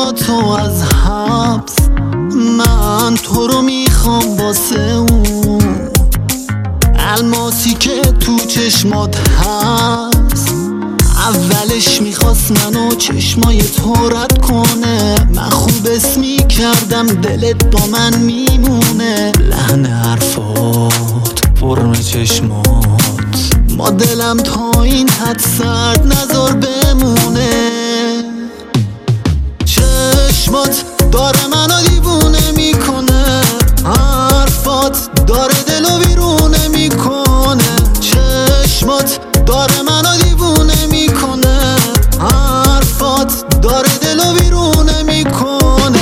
با تو از حبس، من تو رو میخوام واسه اون الماسی که تو چشمات هست. اولش میخواست منو چشمای تو رد کنه، من خوب اسمی کردم دلت با من میمونه. لحن حرفات، فرم چشمات، ما دلم تا این حد سرد نذار بمونه. چشمات داره منو دیوونه میکنه، حرفات داره دلو بیرونه میکنه. چشمات داره منو دیوونه میکنه، حرفات داره دلو بیرونه میکنه.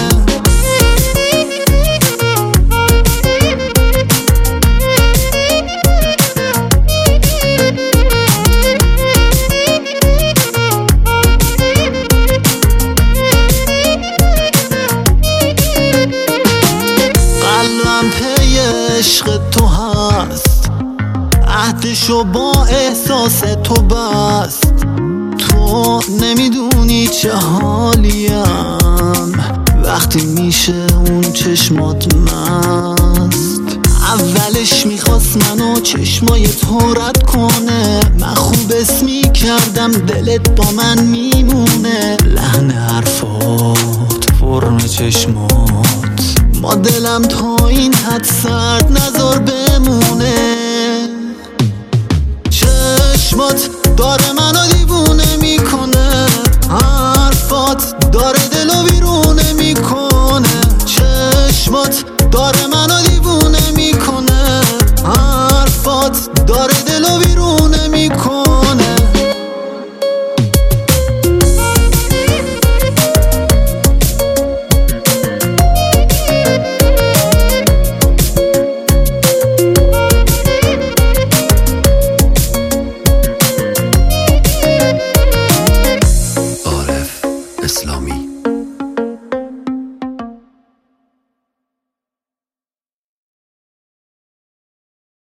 قلبم پی عشق تو هست، عهدشو با احساس تو بست. تو نمیدونی چه حالیم وقتی میشه اون چشمات مست. اولش میخواست منو چشمای تو رد کنه، من خوب اسمی کردم دلت با من میمونه. لحن حرفات، فرم چشمات، ما دلم تا این حد سرد نذار بمونه. چشمات داره منو دیوونه میکنه، حرفات داره دلو بیرونه میکنه. چشمات داره منو دیوونه میکنه، حرفات داره دلو بیرونه میکنه. Islam.